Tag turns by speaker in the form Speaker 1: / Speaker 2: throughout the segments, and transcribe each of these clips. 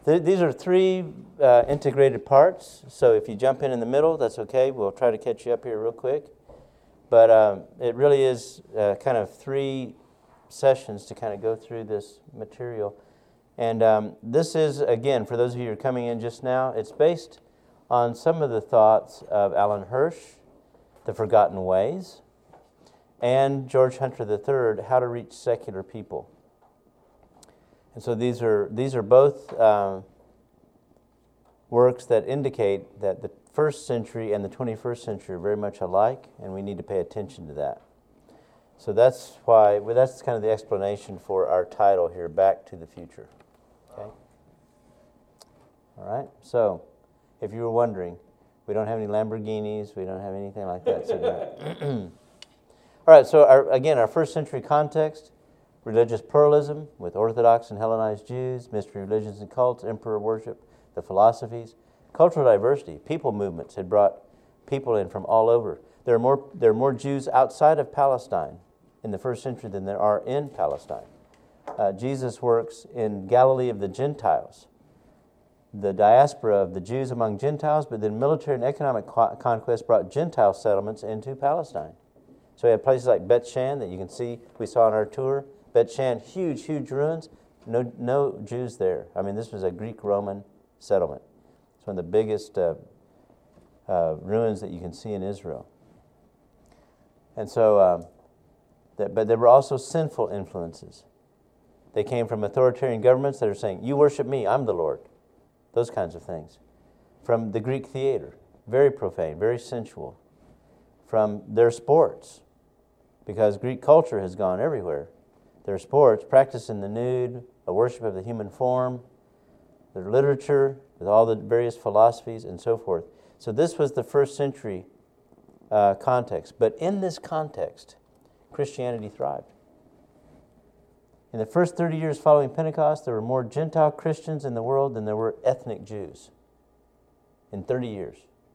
Speaker 1: These are three integrated parts, so if you jump in the middle, that's okay. We'll try to catch you up here real quick. But it really is kind of three sessions to kind of go through this material. And this is, again, for those of you who are coming in just now, it's based on some of the thoughts of Alan Hirsch, The Forgotten Ways, and George Hunter III, How to Reach Secular People. And so these are both works that indicate that the first century and the 21st century are very much alike, and we need to pay attention to that. So that's why, well, that's kind of the explanation for our title here, Back to the Future. Okay? All right, so if you were wondering, we don't have any Lamborghinis, we don't have anything like that. So all right, so our first century context: religious pluralism with Orthodox and Hellenized Jews, mystery religions and cults, emperor worship, the philosophies, cultural diversity. People movements had brought people in from all over. There are more Jews outside of Palestine in the first century than there are in Palestine. Jesus works in Galilee of the Gentiles, the diaspora of the Jews among Gentiles, but then military and economic conquest brought Gentile settlements into Palestine. So we have places like Bet Shan that you can see, we saw on our tour. Bet Shan, huge, huge ruins, no Jews there. I mean, this was a Greek-Roman settlement. It's one of the biggest ruins that you can see in Israel. And so, but there were also sinful influences. They came from authoritarian governments that are saying, you worship me, I'm the Lord. Those kinds of things. From the Greek theater, very profane, very sensual. From their sports, because Greek culture has gone everywhere. Their sports, practice in the nude, a worship of the human form, their literature, with all the various philosophies and so forth. So this was the first century context. But in this context, Christianity thrived. In the first 30 years following Pentecost, there were more Gentile Christians in the world than there were ethnic Jews. In 30 years.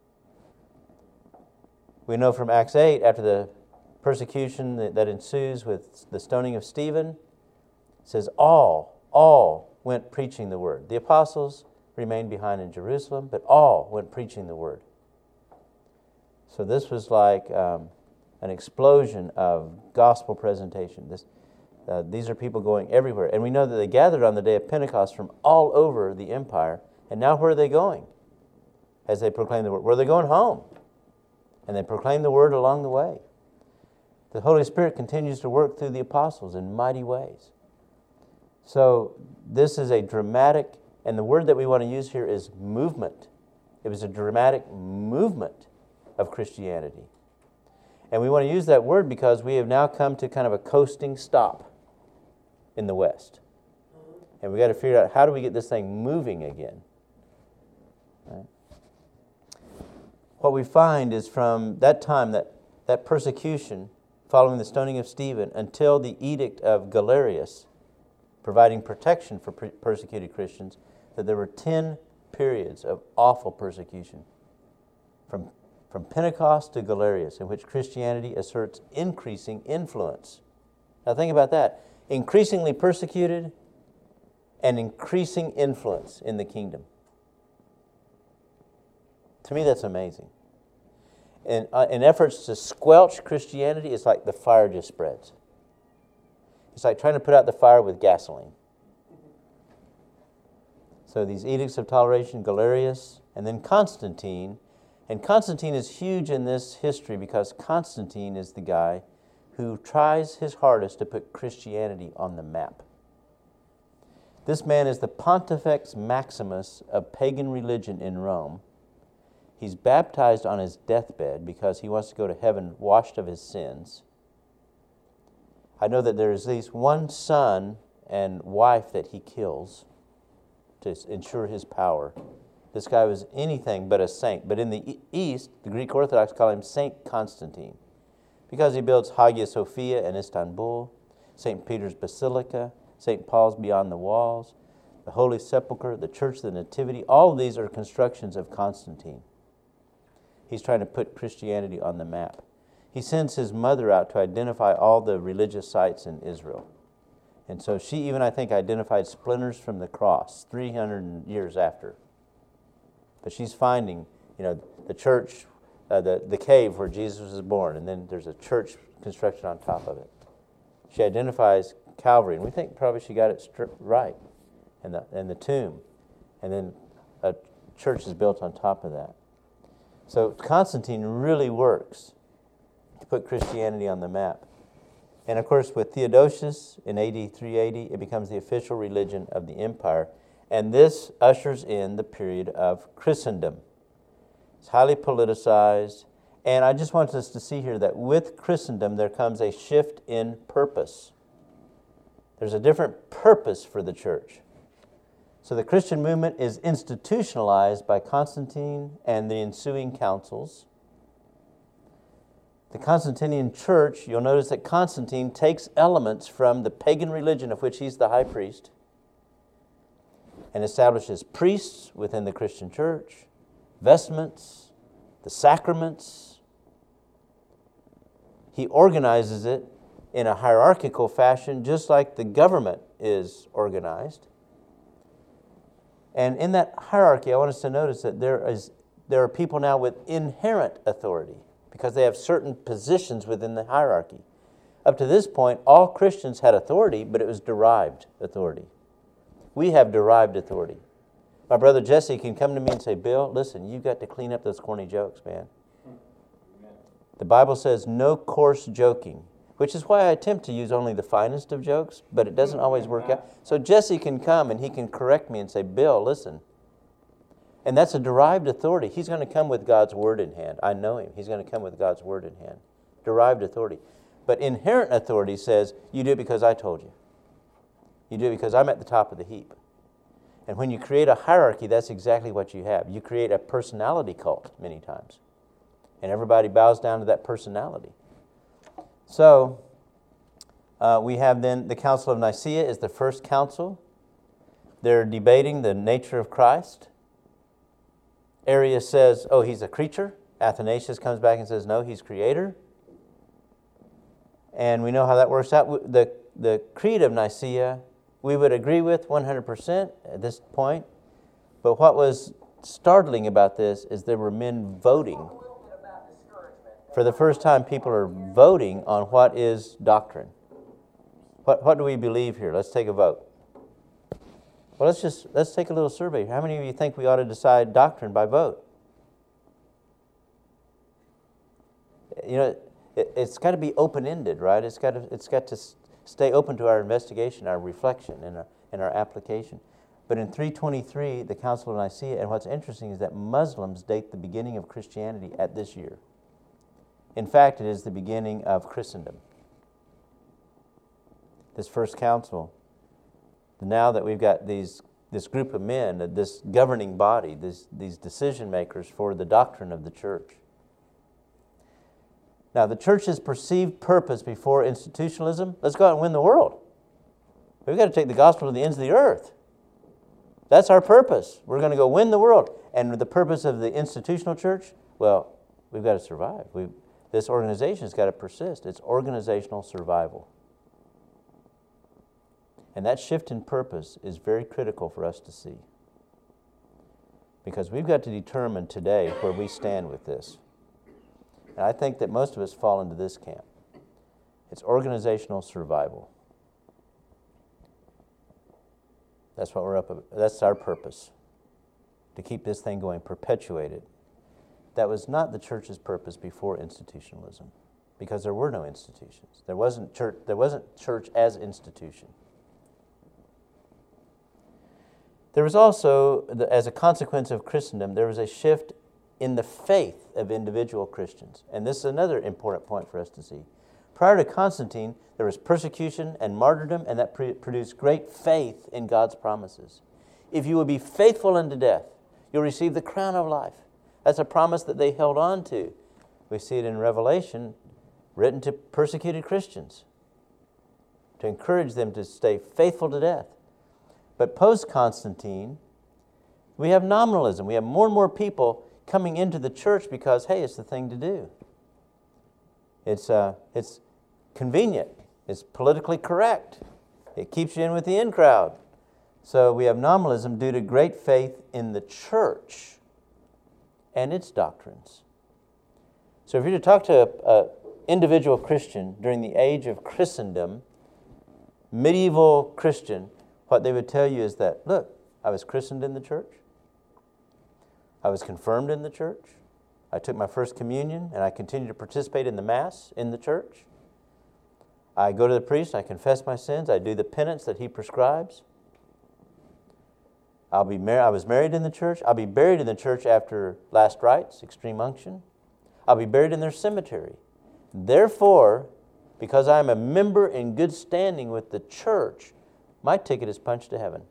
Speaker 1: We know from Acts 8, after the persecution that ensues with the stoning of Stephen, it says all went preaching the word. The apostles remained behind in Jerusalem, but all went preaching the word. So this was like an explosion of gospel presentation. These are people going everywhere. And we know that they gathered on the day of Pentecost from all over the empire. And now where are they going as they proclaim the word? Where are they going? Home. And they proclaim the word along the way. The Holy Spirit continues to work through the apostles in mighty ways. So this is a dramatic, and the word that we want to use here is movement. It was a dramatic movement of Christianity. And we want to use that word because we have now come to kind of a coasting stop in the West. And we got to figure out, how do we get this thing moving again? Right? What we find is from that time, that persecution following the stoning of Stephen until the edict of Galerius, providing protection for persecuted Christians, that there were 10 periods of awful persecution from Pentecost to Galerius, in which Christianity asserts increasing influence. Now think about that. Increasingly persecuted and increasing influence in the kingdom. To me, that's amazing. And in efforts to squelch Christianity, it's like the fire just spreads. It's like trying to put out the fire with gasoline. So these edicts of toleration, Galerius, and then Constantine. And Constantine is huge in this history because Constantine is the guy who tries his hardest to put Christianity on the map. This man is the Pontifex Maximus of pagan religion in Rome. He's baptized on his deathbed because he wants to go to heaven washed of his sins. I know that there is at least one son and wife that he kills to ensure his power. This guy was anything but a saint. But in the East, the Greek Orthodox call him Saint Constantine because he builds Hagia Sophia in Istanbul, St. Peter's Basilica, St. Paul's Beyond the Walls, the Holy Sepulchre, the Church of the Nativity. All of these are constructions of Constantine. He's trying to put Christianity on the map. He sends his mother out to identify all the religious sites in Israel. And so she even, I think, identified splinters from the cross 300 years after. But she's finding, the church, the cave where Jesus was born, and then there's a church construction on top of it. She identifies Calvary, and we think probably she got it right, and the tomb, and then a church is built on top of that. So Constantine really works to put Christianity on the map. And of course, with Theodosius in AD 380, it becomes the official religion of the empire. And this ushers in the period of Christendom. It's highly politicized. And I just want us to see here that with Christendom, there comes a shift in purpose. There's a different purpose for the church. So the Christian movement is institutionalized by Constantine and the ensuing councils. The Constantinian church, you'll notice that Constantine takes elements from the pagan religion of which he's the high priest and establishes priests within the Christian church, vestments, the sacraments. He organizes it in a hierarchical fashion, just like the government is organized. And in that hierarchy, I want us to notice that there are people now with inherent authority, because they have certain positions within the hierarchy. Up to this point, all Christians had authority, but it was derived authority. We have derived authority. My brother Jesse can come to me and say, Bill, listen, you've got to clean up those corny jokes, man. The Bible says no coarse joking, which is why I attempt to use only the finest of jokes, but it doesn't always work out. So Jesse can come and he can correct me and say, Bill, listen. And that's a derived authority. He's going to come with God's word in hand. I know him. He's going to come with God's word in hand. Derived authority. But inherent authority says, you do it because I told you. You do it because I'm at the top of the heap. And when you create a hierarchy, that's exactly what you have. You create a personality cult many times. And everybody bows down to that personality. So, we have then the Council of Nicaea is the first council. They're debating the nature of Christ. Arius says, oh, he's a creature. Athanasius comes back and says, no, he's creator. And we know how that works out. The Creed of Nicaea, we would agree with 100% at this point. But what was startling about this is there were men voting. For the first time, people are voting on what is doctrine. What do we believe here? Let's take a vote. Well, let's take a little survey. How many of you think we ought to decide doctrine by vote? It's got to be open-ended, right? It's got to stay open to our investigation, our reflection, and our application. But in 323, the Council of Nicaea, and what's interesting is that Muslims date the beginning of Christianity at this year. In fact, it is the beginning of Christendom. This first council, now that we've got this group of men, this governing body, these decision makers for the doctrine of the church. Now, the church's perceived purpose before institutionalism, let's go out and win the world. We've got to take the gospel to the ends of the earth. That's our purpose. We're going to go win the world. And the purpose of the institutional church, well, we've got to survive. This organization has got to persist. It's organizational survival. And that shift in purpose is very critical for us to see. Because we've got to determine today where we stand with this. And I think that most of us fall into this camp. It's organizational survival. That's what that's our purpose. To keep this thing going, perpetuate it. That was not the church's purpose before institutionalism, because there were no institutions. There wasn't church as institution. There was also, as a consequence of Christendom, there was a shift in the faith of individual Christians. And this is another important point for us to see. Prior to Constantine, there was persecution and martyrdom, and that produced great faith in God's promises. If you will be faithful unto death, you'll receive the crown of life. That's a promise that they held on to. We see it in Revelation, written to persecuted Christians, to encourage them to stay faithful to death. But post-Constantine, we have nominalism. We have more and more people coming into the church because, hey, it's the thing to do. It's convenient. It's politically correct. It keeps you in with the in crowd. So we have nominalism due to great faith in the church and its doctrines. So if you're to talk to an individual Christian during the age of Christendom, medieval Christian, what they would tell you is that, look, I was christened in the church. I was confirmed in the church. I took my first communion, and I continue to participate in the Mass in the church. I go to the priest, I confess my sins, I do the penance that he prescribes. I was married in the church. I'll be buried in the church after last rites, extreme unction. I'll be buried in their cemetery. Therefore, because I am a member in good standing with the church, my ticket is punched to heaven.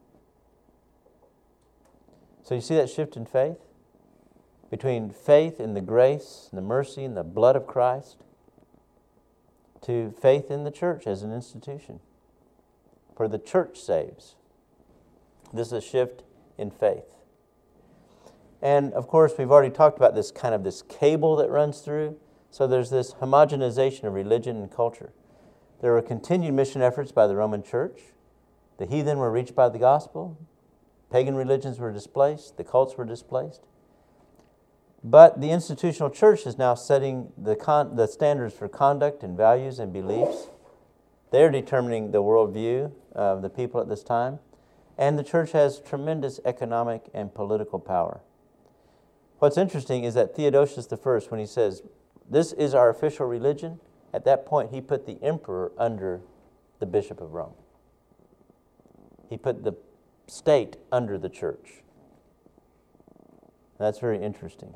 Speaker 1: So you see that shift in faith? Between faith in the grace and the mercy and the blood of Christ to faith in the church as an institution. For the church saves. This is a shift in faith. And of course, we've already talked about this cable that runs through. So there's this homogenization of religion and culture. There were continued mission efforts by the Roman Church. The heathen were reached by the gospel. Pagan religions were displaced. The cults were displaced. But the institutional church is now setting the standards for conduct and values and beliefs. They're determining the worldview of the people at this time. And the church has tremendous economic and political power. What's interesting is that Theodosius I, when he says, this is our official religion, at that point he put the emperor under the Bishop of Rome. He put the state under the church. That's very interesting.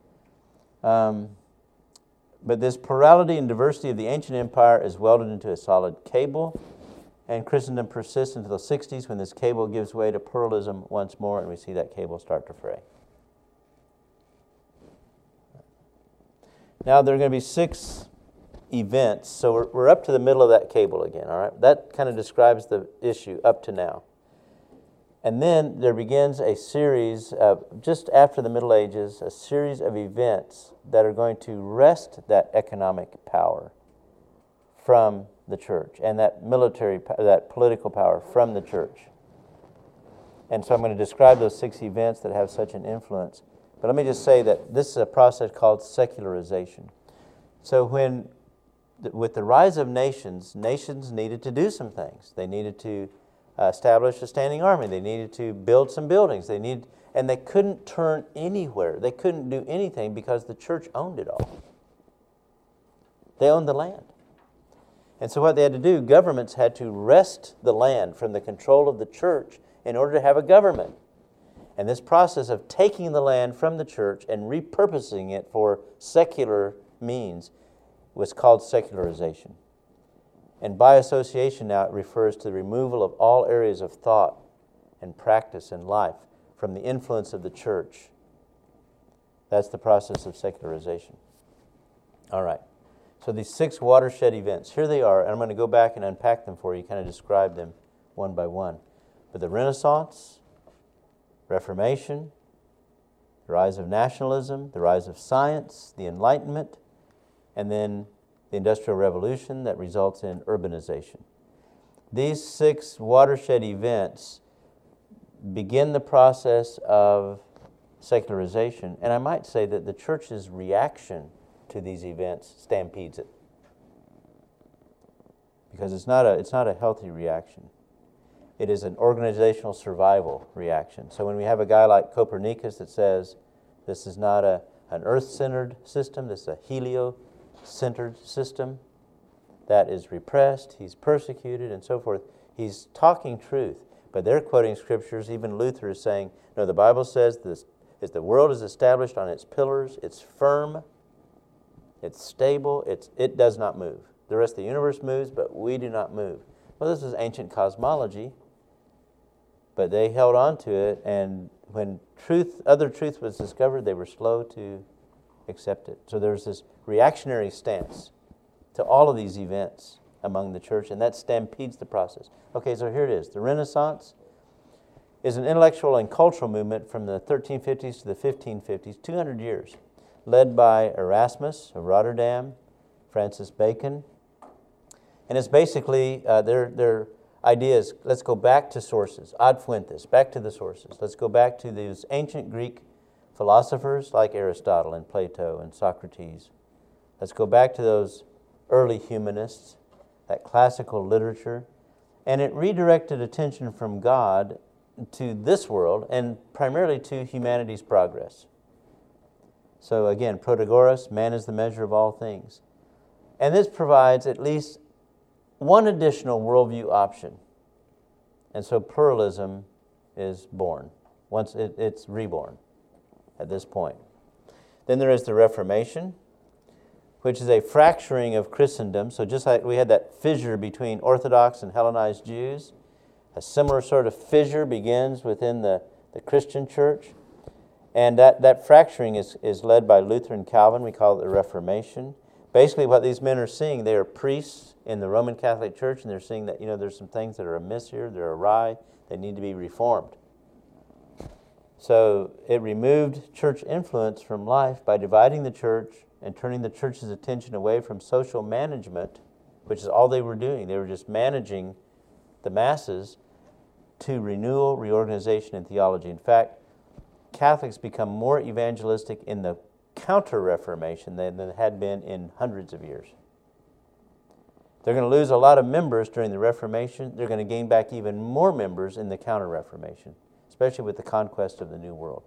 Speaker 1: But this plurality and diversity of the ancient empire is welded into a solid cable, and Christendom persists into the 60s when this cable gives way to pluralism once more, and we see that cable start to fray. Now there are going to be 6 events, so we're up to the middle of that cable again, all right? That kind of describes the issue up to now. And then there begins a series of, just after the Middle Ages, a series of events that are going to wrest that economic power from the church and that political power from the church. And so I'm going to describe those 6 events that have such an influence. But let me just say that this is a process called secularization. So with the rise of nations needed to do some things. They needed to establish a standing army. They needed to build some buildings. And they couldn't turn anywhere. They couldn't do anything because the church owned it all. They owned the land. And so what they had to do, governments had to wrest the land from the control of the church in order to have a government. And this process of taking the land from the church and repurposing it for secular means was called secularization. And by association now it refers to the removal of all areas of thought and practice and life from the influence of the church. That's the process of secularization. All right. So these 6 watershed events, here they are, and I'm going to go back and unpack them for you, kind of describe them one by one. But the Renaissance, Reformation, the rise of nationalism, the rise of science, the Enlightenment, and then the Industrial Revolution that results in urbanization. These 6 watershed events begin the process of secularization, and I might say that the church's reaction to these events stampedes it, because it's not a healthy reaction. It is an organizational survival reaction. So when we have a guy like Copernicus that says this is not an earth-centered system, this is a heliocentered system that is repressed, he's persecuted, and so forth, he's talking truth. But they're quoting scriptures. Even Luther is saying, no, the Bible says this: is the world is established on its pillars, it's firm, it's stable, it does not move. The rest of the universe moves, but we do not move. Well, this is ancient cosmology, but they held on to it, and when other truth was discovered, they were slow to accept it. So there's this reactionary stance to all of these events among the church, and that stampedes the process. Okay, so here it is. The Renaissance is an intellectual and cultural movement from the 1350s to the 1550s, 200 years, led by Erasmus of Rotterdam, Francis Bacon. And it's basically, they're idea is, let's go back to sources, ad fuentes, back to the sources. Let's go back to these ancient Greek philosophers like Aristotle and Plato and Socrates. Let's go back to those early humanists, that classical literature, and it redirected attention from God to this world and primarily to humanity's progress. So again, Protagoras, man is the measure of all things. And this provides at least one additional worldview option. And so pluralism is born. Once it's reborn at this point. Then there is the Reformation, which is a fracturing of Christendom. So just like we had that fissure between Orthodox and Hellenized Jews, a similar sort of fissure begins within the Christian church. And that fracturing is led by Luther and Calvin. We call it the Reformation. Basically what these men are seeing, they are priests in the Roman Catholic Church, and they're seeing that, there's some things that are amiss here, they're awry, they need to be reformed. So it removed church influence from life by dividing the church and turning the church's attention away from social management, which is all they were doing. They were just managing the masses, to renewal, reorganization, and theology. In fact, Catholics become more evangelistic in the Counter-Reformation than they had been in hundreds of years. They're going to lose a lot of members during the Reformation. They're going to gain back even more members in the Counter-Reformation, especially with the conquest of the New World.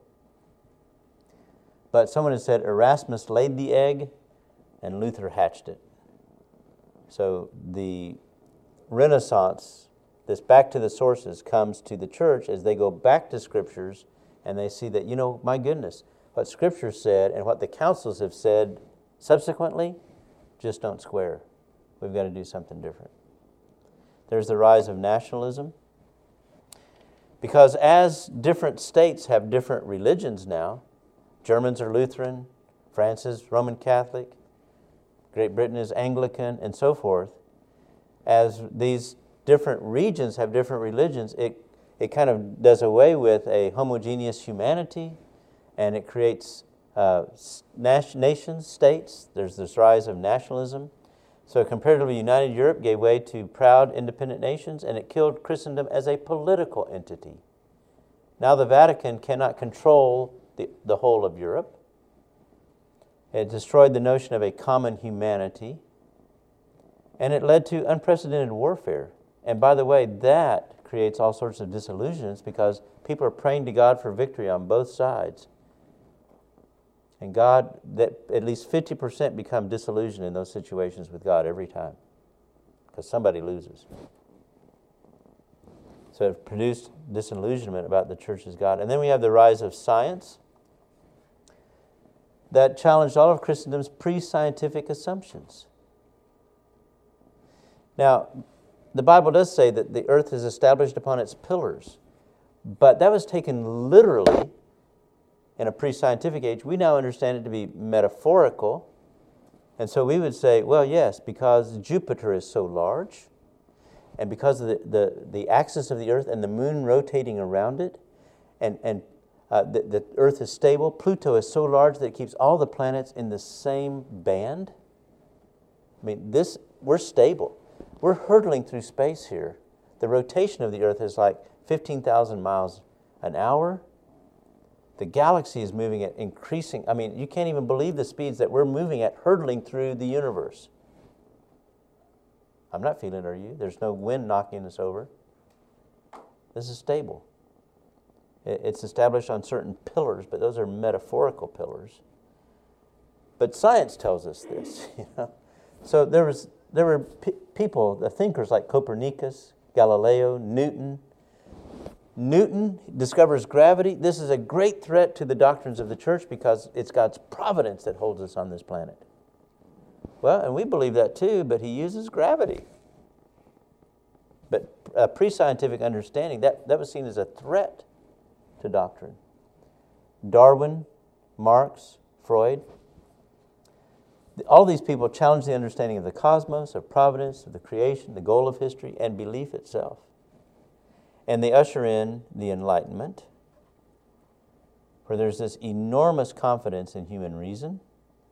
Speaker 1: But someone has said Erasmus laid the egg and Luther hatched it. So the Renaissance, this back to the sources, comes to the church as they go back to Scriptures and they see that, my goodness, what Scripture said and what the councils have said subsequently just don't square. We've got to do something different. There's the rise of nationalism. Because as different states have different religions now, Germans are Lutheran, France is Roman Catholic, Great Britain is Anglican, and so forth. As these different regions have different religions, it kind of does away with a homogeneous humanity, and it creates nations, states. There's this rise of nationalism. So a comparatively united Europe gave way to proud independent nations, and it killed Christendom as a political entity. Now the Vatican cannot control the whole of Europe. It destroyed the notion of a common humanity, and it led to unprecedented warfare. And by the way, that creates all sorts of disillusions because people are praying to God for victory on both sides. And God, that at least 50% become disillusioned in those situations with God every time because somebody loses. So it produced disillusionment about the church's God. And then we have the rise of science that challenged all of Christendom's pre-scientific assumptions. Now, the Bible does say that the earth is established upon its pillars, but that was taken literally in a pre-scientific age. We now understand it to be metaphorical, and so we would say, well, yes, because Jupiter is so large, and because of the axis of the earth and the moon rotating around it, and the earth is stable. Pluto is so large that it keeps all the planets in the same band. I mean, we're stable. We're hurtling through space here. The rotation of the earth is like 15,000 miles an hour. The galaxy is moving at increasing, you can't even believe the speeds that we're moving at, hurtling through the universe. I'm not feeling it, are you? There's no wind knocking us over. This is stable. It's established on certain pillars, but those are metaphorical pillars. But science tells us this. So there were people, the thinkers like Copernicus, Galileo, Newton. Newton discovers gravity. This is a great threat to the doctrines of the church because it's God's providence that holds us on this planet. Well, and we believe that too, but he uses gravity. But a pre-scientific understanding, that was seen as a threat to doctrine. Darwin, Marx, Freud, all these people challenge the understanding of the cosmos, of providence, of the creation, the goal of history, and belief itself. And they usher in the Enlightenment, where there's this enormous confidence in human reason.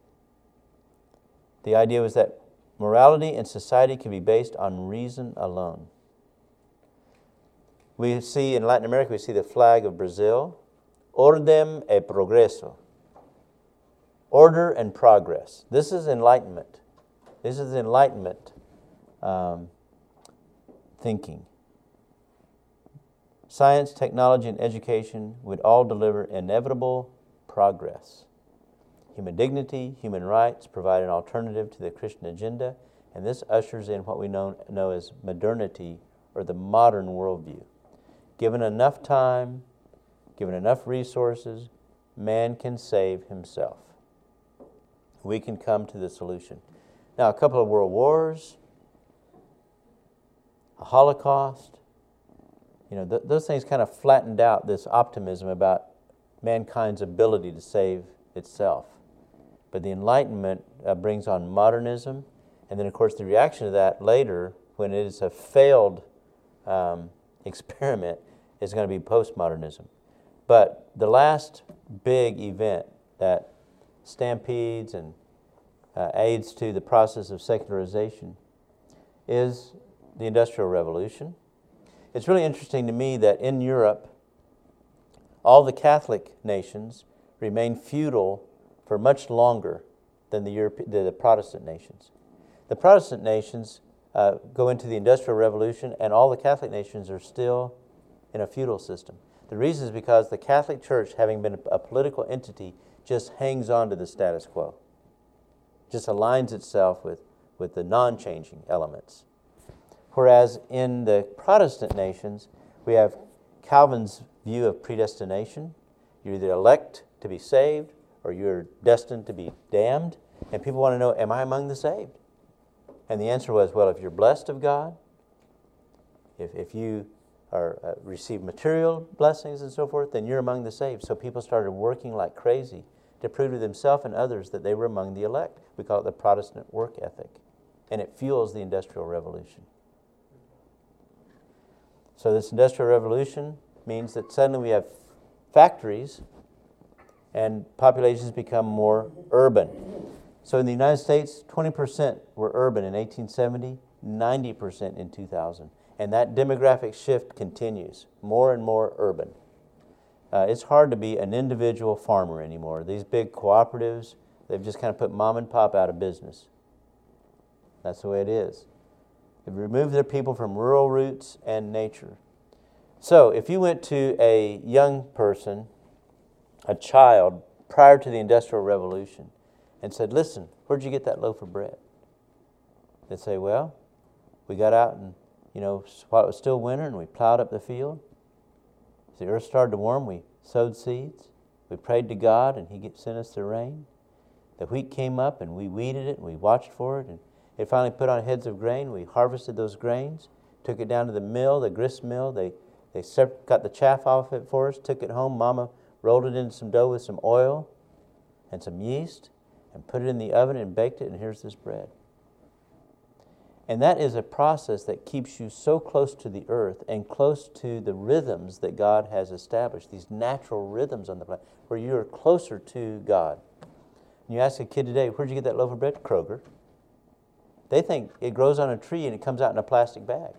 Speaker 1: The idea was that morality and society can be based on reason alone. We see in Latin America, we see the flag of Brazil, Ordem e Progreso, order and progress. This is enlightenment. This is enlightenment thinking. Science, technology, and education would all deliver inevitable progress. Human dignity, human rights provide an alternative to the Christian agenda, and this ushers in what we know as modernity, or the modern worldview. Given enough time, given enough resources, man can save himself. We can come to the solution. Now, a couple of world wars, a Holocaust, those things kind of flattened out this optimism about mankind's ability to save itself. But the Enlightenment brings on modernism, and then, of course, the reaction to that later, when it is a failed experiment, is going to be postmodernism. But the last big event that stampedes and aids to the process of secularization is the Industrial Revolution. It's really interesting to me that in Europe, all the Catholic nations remain feudal for much longer than the Protestant nations. The Protestant nations go into the Industrial Revolution, and all the Catholic nations are still in a feudal system. The reason is because the Catholic Church, having been a political entity, just hangs on to the status quo, just aligns itself with the non-changing elements. Whereas in the Protestant nations, we have Calvin's view of predestination. You're either elect to be saved or you're destined to be damned. And people want to know, am I among the saved? And the answer was, well, if you're blessed of God, if you receive material blessings and so forth, then you're among the saved. So people started working like crazy to prove to themselves and others that they were among the elect. We call it the Protestant work ethic. And it fuels the Industrial Revolution. So this Industrial Revolution means that suddenly we have factories and populations become more urban. So in the United States, 20% were urban in 1870, 90% in 2000. And that demographic shift continues, more and more urban. It's hard to be an individual farmer anymore. These big cooperatives, they've just kind of put mom and pop out of business. That's the way it is. They've removed their people from rural roots and nature. So if you went to a young person, a child, prior to the Industrial Revolution, and said, listen, where'd you get that loaf of bread? They'd say, well, we got out and, while it was still winter, and we plowed up the field. As the earth started to warm, we sowed seeds. We prayed to God, and He sent us the rain. The wheat came up, and we weeded it, and we watched for it, and it finally put on heads of grain. We harvested those grains, took it down to the mill, the grist mill. They got the chaff off it for us, took it home. Mama rolled it into some dough with some oil and some yeast, and put it in the oven and baked it, and here's this bread. And that is a process that keeps you so close to the earth and close to the rhythms that God has established, these natural rhythms on the planet, where you're closer to God. And you ask a kid today, where'd you get that loaf of bread? Kroger. They think it grows on a tree and it comes out in a plastic bag.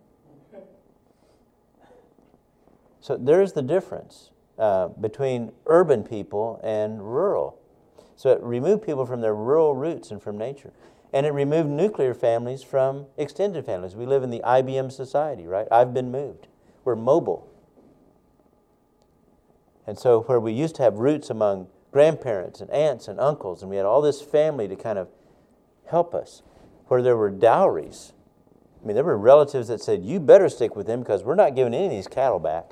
Speaker 1: So there's the difference between urban people and rural. So it removed people from their rural roots and from nature. And it removed nuclear families from extended families. We live in the IBM society, right? I've been moved. We're mobile. And so where we used to have roots among grandparents and aunts and uncles, and we had all this family to kind of help us, where there were dowries. I mean, there were relatives that said, you better stick with them because we're not giving any of these cattle back.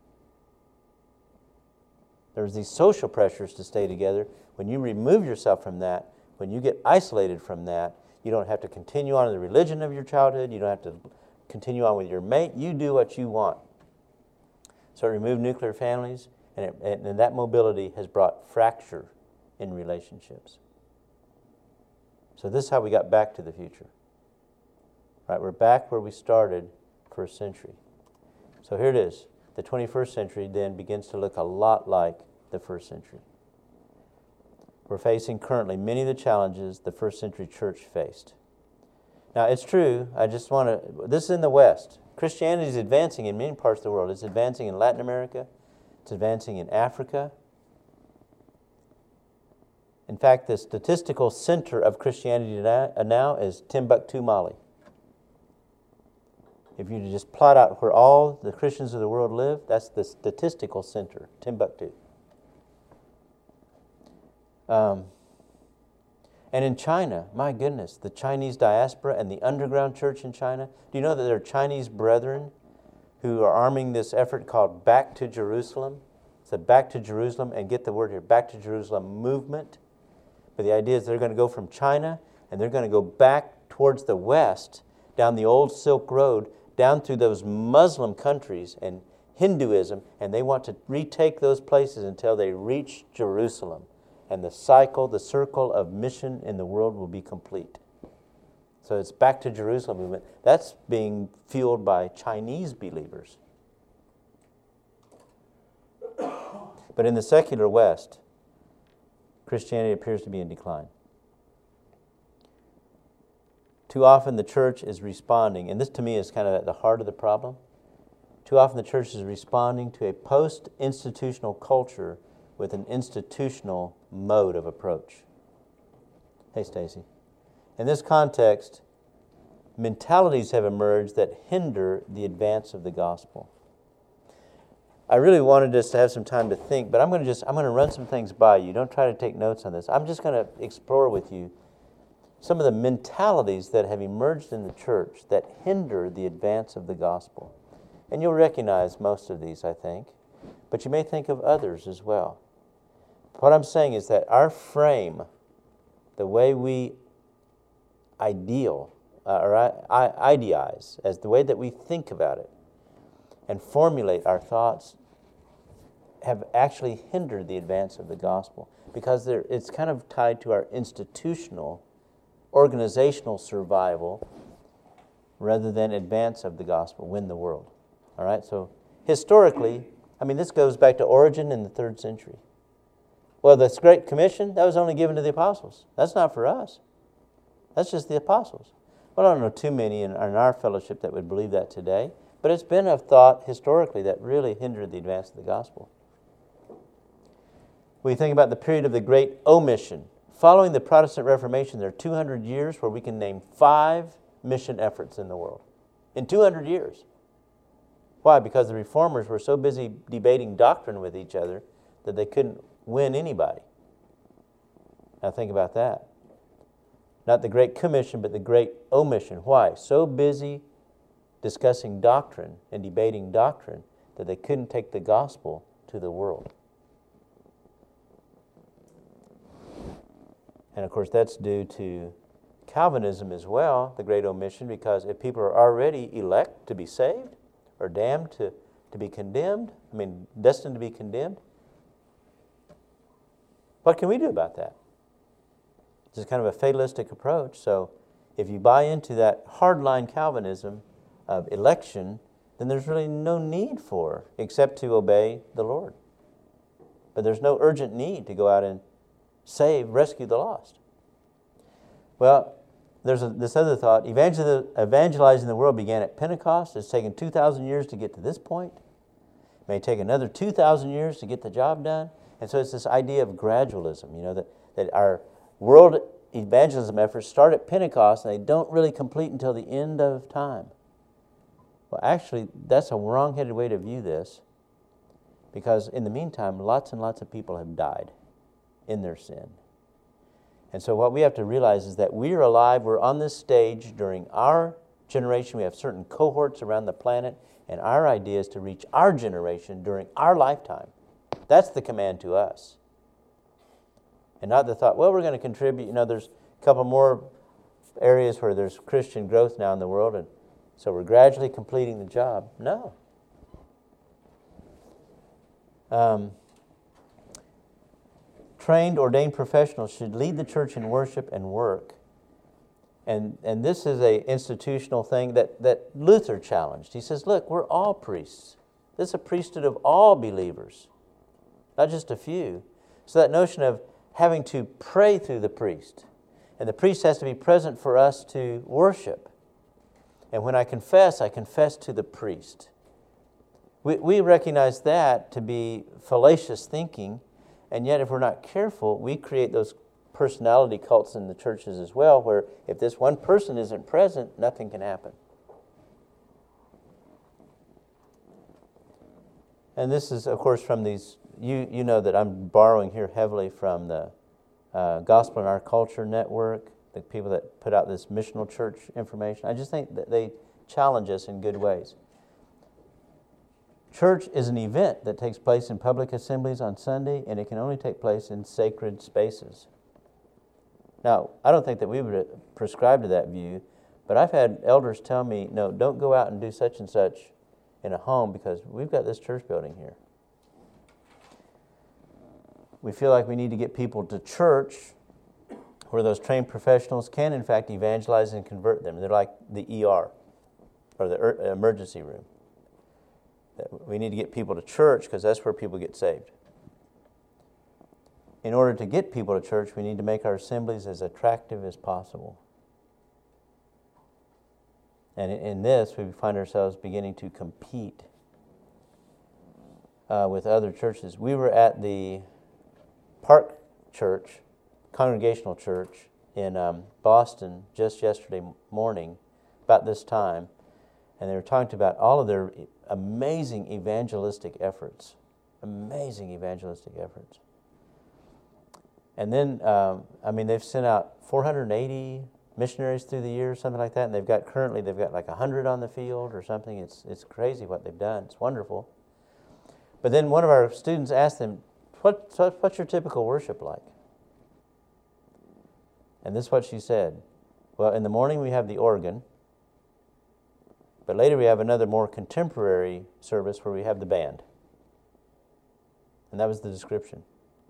Speaker 1: There's these social pressures to stay together. When you remove yourself from that, when you get isolated from that, you don't have to continue on in the religion of your childhood. You don't have to continue on with your mate. You do what you want. So it removed nuclear families, and that mobility has brought fracture in relationships. So this is how we got back to the future. Right, we're back where we started first century. So here it is. The 21st century then begins to look a lot like the first century. We're facing currently many of the challenges the first century church faced. Now, it's true, this is in the West. Christianity is advancing in many parts of the world. It's advancing in Latin America. It's advancing in Africa. In fact, the statistical center of Christianity now is Timbuktu, Mali. If you just plot out where all the Christians of the world live, that's the statistical center, Timbuktu. And in China, my goodness, the Chinese diaspora and the underground church in China, do you know that there are Chinese brethren who are arming this effort called Back to Jerusalem? It's a Back to Jerusalem, and get the word here, Back to Jerusalem movement. But the idea is they're going to go from China and they're going to go back towards the west, down the old Silk Road, down through those Muslim countries and Hinduism, and they want to retake those places until they reach Jerusalem. And the circle of mission in the world will be complete. So it's Back to Jerusalem movement. That's being fueled by Chinese believers. But in the secular West, Christianity appears to be in decline. Too often the church is responding, and this to me is kind of at the heart of the problem. Too often the church is responding to a post-institutional culture with an institutional mode of approach. Hey, Stacy. In this context, mentalities have emerged that hinder the advance of the gospel. I really wanted us to have some time to think, but I'm going to run some things by you. Don't try to take notes on this. I'm just going to explore with you some of the mentalities that have emerged in the church that hinder the advance of the gospel. And you'll recognize most of these, I think, but you may think of others as well. What I'm saying is that our frame, the way we idealize, as the way that we think about it and formulate our thoughts, have actually hindered the advance of the gospel, because it's kind of tied to our institutional, organizational survival rather than advance of the gospel, win the world. All right, so historically, this goes back to Origen in the 3rd century. Well, this Great Commission, that was only given to the apostles. That's not for us. That's just the apostles. Well, I don't know too many in our fellowship that would believe that today, but it's been a thought historically that really hindered the advance of the gospel. We think about the period of the Great Omission. Following the Protestant Reformation, there are 200 years where we can name 5 mission efforts in the world. In 200 years. Why? Because the reformers were so busy debating doctrine with each other that they couldn't win anybody. Now think about that. Not the Great Commission, but the Great Omission. Why? So busy discussing doctrine and debating doctrine that they couldn't take the gospel to the world. And of course, that's due to Calvinism as well, the Great Omission, because if people are already elect to be saved or damned to be condemned, destined to be condemned, what can we do about that? It's kind of a fatalistic approach. So if you buy into that hardline Calvinism of election, then there's really no need except to obey the Lord. But there's no urgent need to go out and rescue the lost. Well, there's this other thought. Evangelizing the world began at Pentecost. It's taken 2,000 years to get to this point. It may take another 2,000 years to get the job done. And so it's this idea of gradualism, that our world evangelism efforts start at Pentecost and they don't really complete until the end of time. Well, actually, that's a wrong-headed way to view this, because in the meantime, lots and lots of people have died in their sin. And so what we have to realize is that we are alive, we're on this stage during our generation. We have certain cohorts around the planet, and our idea is to reach our generation during our lifetime. That's the command to us. And not the thought, well, we're going to contribute. There's a couple more areas where there's Christian growth now in the world, and so we're gradually completing the job. No. Trained, ordained professionals should lead the church in worship and work. And this is an institutional thing that Luther challenged. He says, look, we're all priests. This is a priesthood of all believers, not just a few. So that notion of having to pray through the priest, and the priest has to be present for us to worship. And when I confess to the priest. We recognize that to be fallacious thinking, and yet if we're not careful, we create those personality cults in the churches as well, where if this one person isn't present, nothing can happen. And this is, of course, from these, you know that I'm borrowing here heavily from the Gospel in Our Culture Network, the people that put out this missional church information. I just think that they challenge us in good ways. Church is an event that takes place in public assemblies on Sunday, and it can only take place in sacred spaces. Now, I don't think that we would prescribe to that view, but I've had elders tell me, no, don't go out and do such and such in a home because we've got this church building here. We feel like we need to get people to church where those trained professionals can, in fact, evangelize and convert them. They're like the ER or the emergency room. We need to get people to church because that's where people get saved. In order to get people to church, we need to make our assemblies as attractive as possible. And in this, we find ourselves beginning to compete with other churches. We were at the Park Church, Congregational Church in Boston just yesterday morning, about this time, and they were talking about all of their amazing evangelistic efforts. Amazing evangelistic efforts. And then, they've sent out 480 missionaries through the years, something like that, and they've got like 100 on the field or something. It's crazy what they've done. It's wonderful. But then one of our students asked them, what's your typical worship like? And this is what she said. Well, in the morning we have the organ, but later we have another more contemporary service where we have the band. And that was the description.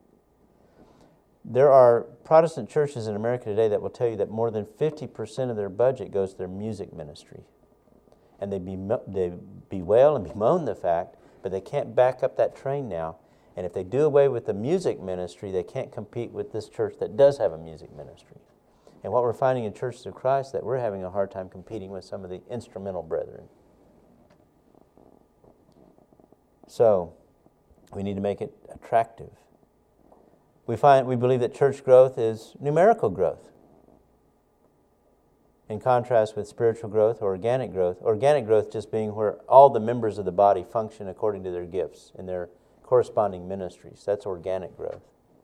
Speaker 1: There are Protestant churches in America today that will tell you that more than 50% of their budget goes to their music ministry. And they bewail and bemoan the fact, but they can't back up that train now. And if they do away with the music ministry, they can't compete with this church that does have a music ministry. And what we're finding in Churches of Christ, that we're having a hard time competing with some of the instrumental brethren. So, we need to make it attractive. We believe that church growth is numerical growth, in contrast with spiritual growth or organic growth. Organic growth just being where all the members of the body function according to their gifts in their corresponding ministries. That's organic growth.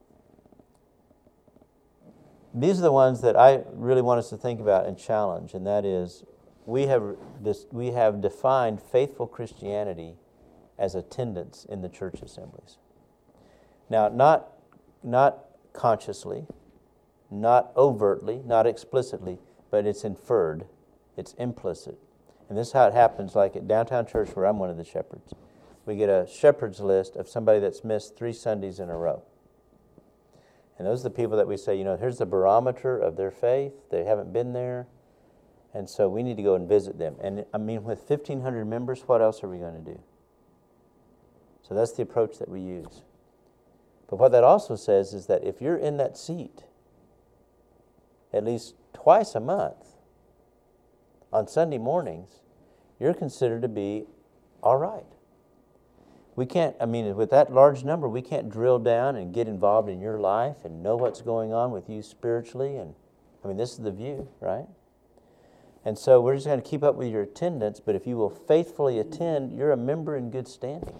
Speaker 1: These are the ones that I really want us to think about and challenge, and that is, we have defined faithful Christianity as attendance in the church assemblies. Now, not consciously, not overtly, not explicitly, but it's inferred, it's implicit. And this is how it happens, like at Downtown Church, where I'm one of the shepherds. We get a shepherd's list of somebody that's missed 3 Sundays in a row. And those are the people that we say, here's the barometer of their faith. They haven't been there. And so we need to go and visit them. And with 1,500 members, what else are we going to do? So that's the approach that we use. But what that also says is that if you're in that seat at least twice a month on Sunday mornings, you're considered to be all right. We can't, with that large number, we can't drill down and get involved in your life and know what's going on with you spiritually. And this is the view, right? And so we're just going to keep up with your attendance, but if you will faithfully attend, you're a member in good standing.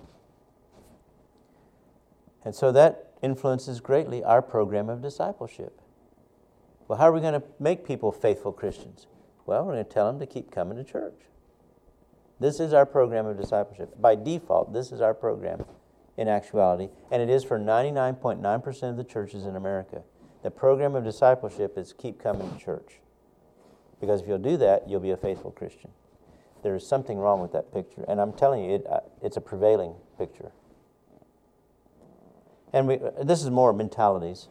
Speaker 1: And so that influences greatly our program of discipleship. Well, how are we going to make people faithful Christians? Well, we're going to tell them to keep coming to church. This is our program of discipleship. By default, this is our program in actuality, and it is for 99.9% of the churches in America. The program of discipleship is keep coming to church. Because if you'll do that, you'll be a faithful Christian. There is something wrong with that picture, and I'm telling you, it's a prevailing picture. And this is more mentalities.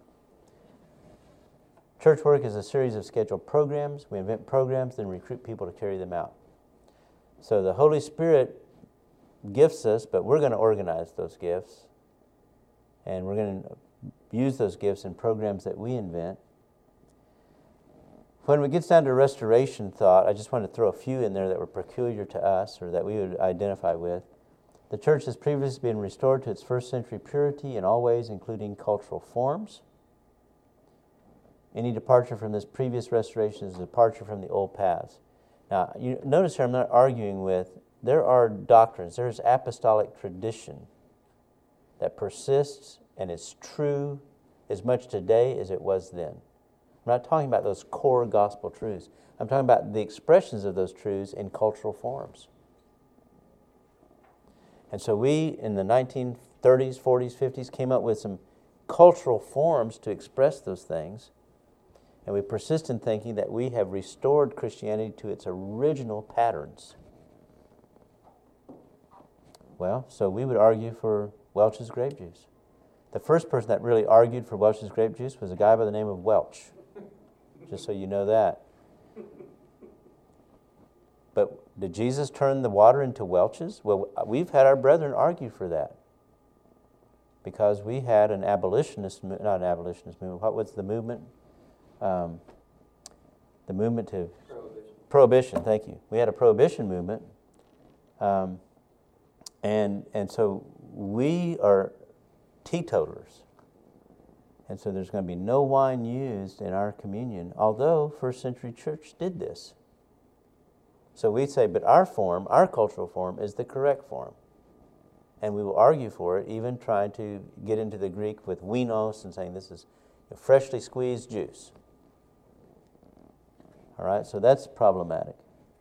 Speaker 1: Church work is a series of scheduled programs. We invent programs, then recruit people to carry them out. So the Holy Spirit gifts us, but we're going to organize those gifts. And we're going to use those gifts in programs that we invent. When it gets down to restoration thought, I just want to throw a few in there that were peculiar to us or that we would identify with. The church has previously been restored to its first century purity in all ways, including cultural forms. Any departure from this previous restoration is a departure from the old paths. Now, you notice here I'm not arguing with, there are doctrines, there's apostolic tradition that persists and is true as much today as it was then. I'm not talking about those core gospel truths. I'm talking about the expressions of those truths in cultural forms. And so we, in the 1930s, 40s, 50s, came up with some cultural forms to express those things. And we persist in thinking that we have restored Christianity to its original patterns. Well, so we would argue for Welch's grape juice. The first person that really argued for Welch's grape juice was a guy by the name of Welch. Just so you know that. But did Jesus turn the water into Welch's? Well, we've had our brethren argue for that. Because we had an abolitionist, not an abolitionist movement, what was the movement? The movement to... Prohibition, thank you. We had a prohibition movement. And so we are teetotalers. And so there's going to be no wine used in our communion, although first century church did this. So we say, but our form, our cultural form, is the correct form. And we will argue for it, even trying to get into the Greek with winos and saying this is freshly squeezed juice. All right, so that's problematic.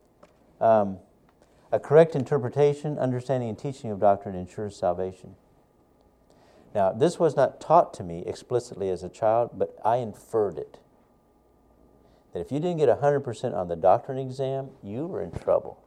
Speaker 1: A correct interpretation, understanding, and teaching of doctrine ensures salvation. Now, this was not taught to me explicitly as a child, but I inferred it. That if you didn't get 100% on the doctrine exam, you were in trouble.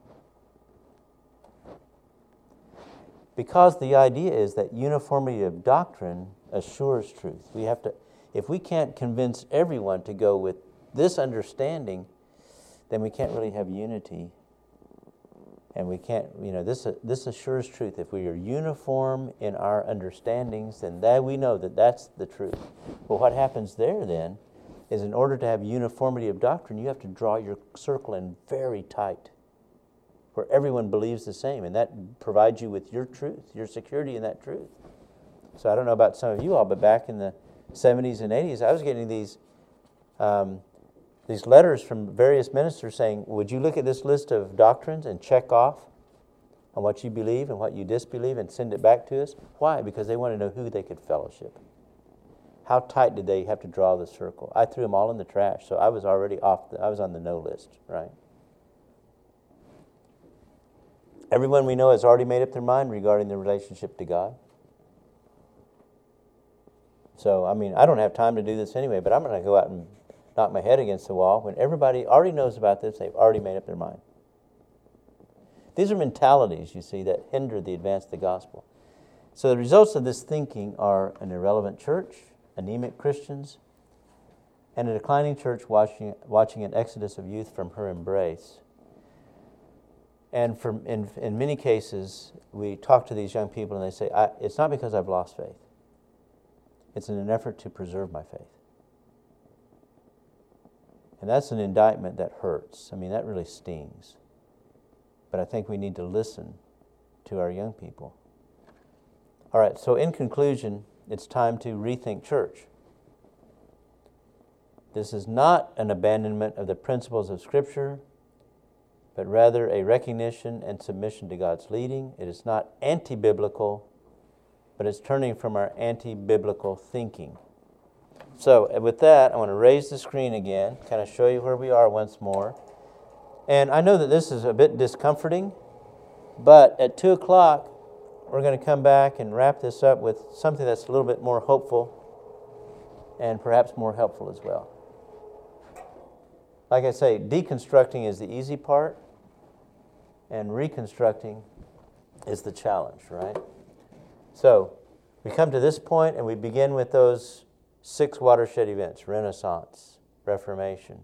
Speaker 1: Because the idea is that uniformity of doctrine assures truth. We have to, if we can't convince everyone to go with this understanding, then we can't really have unity. And we can't, this assures truth. If we are uniform in our understandings, then we know that that's the truth. But what happens there then is in order to have uniformity of doctrine, you have to draw your circle in very tight, where everyone believes the same, and that provides you with your truth, your security in that truth. So I don't know about some of you all, but back in the 70s and 80s, I was getting these letters from various ministers saying, would you look at this list of doctrines and check off on what you believe and what you disbelieve and send it back to us? Why? Because they want to know who they could fellowship. How tight did they have to draw the circle? I threw them all in the trash, so I was already I was on the no list, right? Everyone we know has already made up their mind regarding their relationship to God. So, I don't have time to do this anyway, but I'm going to go out and knock my head against the wall when everybody already knows about this, they've already made up their mind. These are mentalities, you see, that hinder the advance of the gospel. So the results of this thinking are an irrelevant church, anemic Christians, and a declining church watching an exodus of youth from her embrace. And in many cases, we talk to these young people and they say, it's not because I've lost faith. It's in an effort to preserve my faith. And that's an indictment that hurts. That really stings. But I think we need to listen to our young people. All right, so in conclusion, it's time to rethink church. This is not an abandonment of the principles of Scripture, but rather a recognition and submission to God's leading. It is not anti-biblical, but it's turning from our anti-biblical thinking. So with that, I want to raise the screen again, kind of show you where we are once more. And I know that this is a bit discomforting, but at 2 o'clock, we're going to come back and wrap this up with something that's a little bit more hopeful and perhaps more helpful as well. Like I say, deconstructing is the easy part, and reconstructing is the challenge, right? So we come to this point and we begin with those 6 watershed events: Renaissance, Reformation,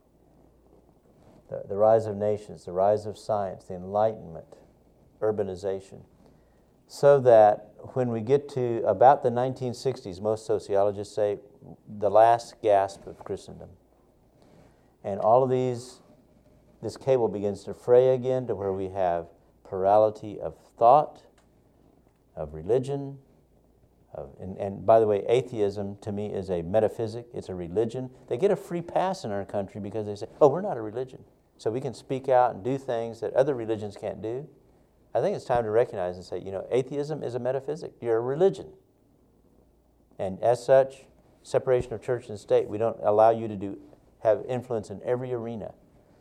Speaker 1: the rise of nations, the rise of science, the Enlightenment, urbanization. So that when we get to about the 1960s, most sociologists say the last gasp of Christendom. And all of this cable begins to fray again to where we have plurality of thought, of religion, and by the way, atheism to me is a metaphysic, it's a religion. They get a free pass in our country because they say, oh, we're not a religion. So we can speak out and do things that other religions can't do. I think it's time to recognize and say, atheism is a metaphysic. You're a religion. And as such, separation of church and state, we don't allow you to have influence in every arena.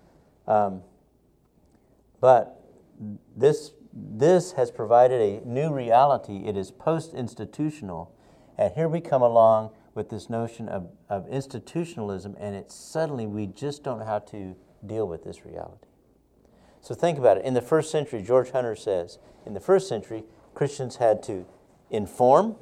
Speaker 1: But this has provided a new reality. It is post-institutional. And here we come along with this notion of institutionalism, and suddenly we just don't know how to deal with this reality. So think about it. In the first century, George Hunter says, in the first century, Christians had to inform.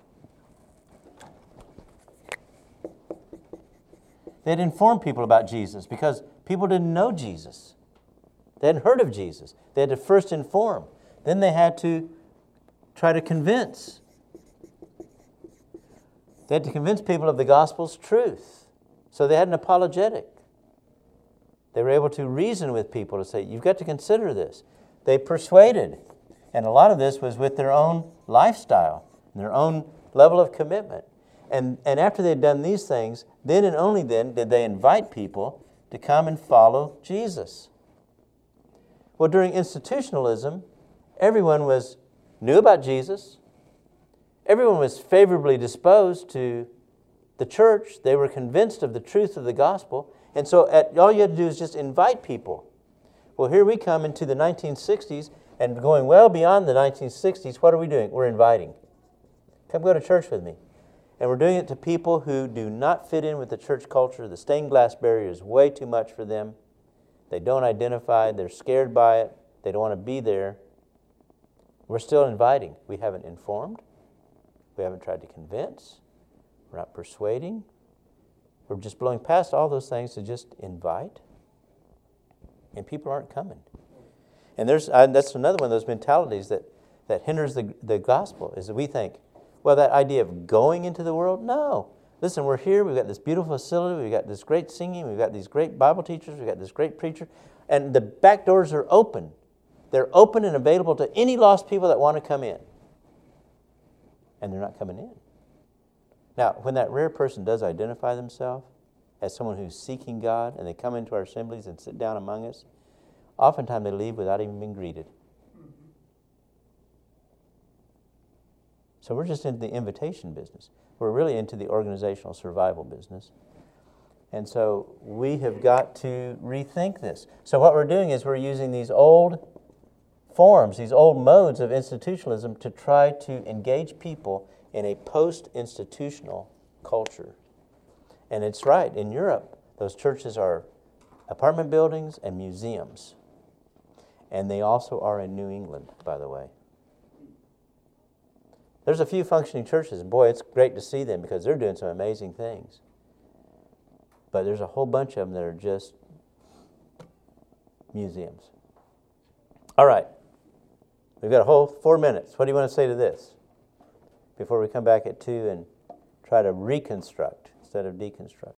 Speaker 1: They'd inform people about Jesus because people didn't know Jesus. They hadn't heard of Jesus. They had to first inform. Then they had to try to convince. They had to convince people of the gospel's truth. So they had an apologetic. They were able to reason with people to say, you've got to consider this. They persuaded. And a lot of this was with their own lifestyle, their own level of commitment. And after they'd done these things, then and only then did they invite people to come and follow Jesus. Well, during institutionalism, everyone knew about Jesus. Everyone was favorably disposed to the church. They were convinced of the truth of the gospel. And so all you had to do is just invite people. Well, here we come into the 1960s, and going well beyond the 1960s, what are we doing? We're inviting. Come go to church with me. And we're doing it to people who do not fit in with the church culture. The stained glass barrier is way too much for them. They don't identify. They're scared by it. They don't want to be there. We're still inviting. We haven't informed. We haven't tried to convince. We're not persuading. We're just blowing past all those things to just invite. And people aren't coming. And that's another one of those mentalities that hinders the gospel, is that we think, well, that idea of going into the world, no. Listen, we're here, we've got this beautiful facility, we've got this great singing, we've got these great Bible teachers, we've got this great preacher, and the back doors are open. They're open and available to any lost people that want to come in. And they're not coming in. Now, when that rare person does identify themselves as someone who's seeking God, and they come into our assemblies and sit down among us, oftentimes they leave without even being greeted. So we're just into the invitation business. We're really into the organizational survival business. And so we have got to rethink this. So what we're doing is we're using these old forms, these old modes of institutionalism to try to engage people in a post-institutional culture. And it's right, in Europe, those churches are apartment buildings and museums. And they also are in New England, by the way. There's a few functioning churches, and boy, it's great to see them because they're doing some amazing things. But there's a whole bunch of them that are just museums. All right. We've got a whole 4 minutes. What do you want to say to this before we come back at 2 and try to reconstruct instead of deconstruct?